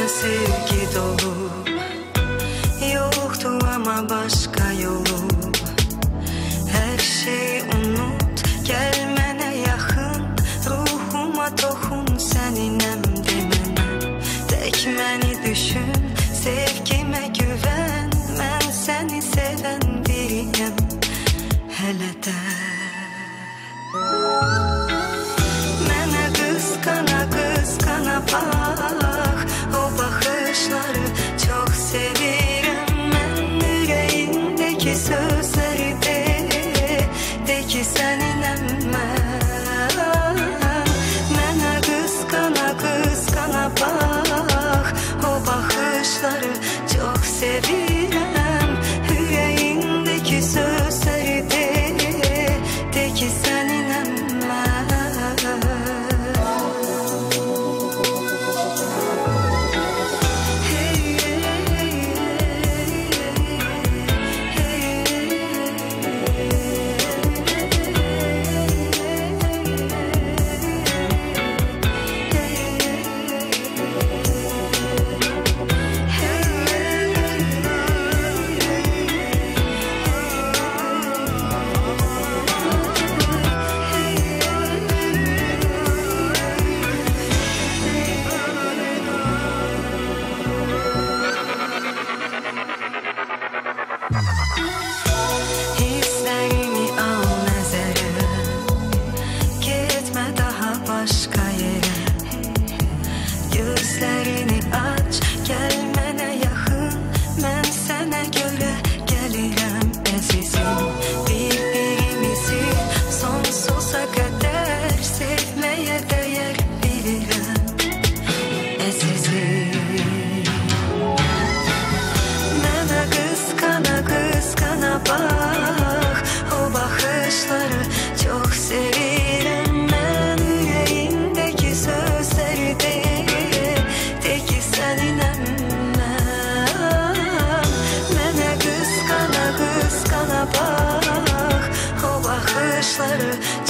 sevgi dolu. Yoktu ama başka yolu. Her şeyi unut, gelmene yakın. Ruhuma dokun, seninem demene. Tek beni düşün, sevgime güven. Ben seni seven biriyim hele de. Mənə qısqana qısqana bax, o baxışları çox sevirəm. Mən ürəyindəki sözləri de ki səninəm mən. Mənə qısqana qısqana bax, o baxışları çox sevirəm. Ürəyindəki sözləri de ki səninəm mən. Hislerimi al nəzərə, getmə daha başqa yerə. Gözlərini aç, gəl mənə yaxın. Mən sənə görə gəlirəm əzizim. Bir-birimizi sonsuza qədər sevməyə dəyər bilirəm əzizim. Mənə qısqana qısqana bax, o baxışları çox sevirəm. Mən ürəyindəki sözləri de ki səninəm mən. Mənə qısqana qısqana bax, o baxışları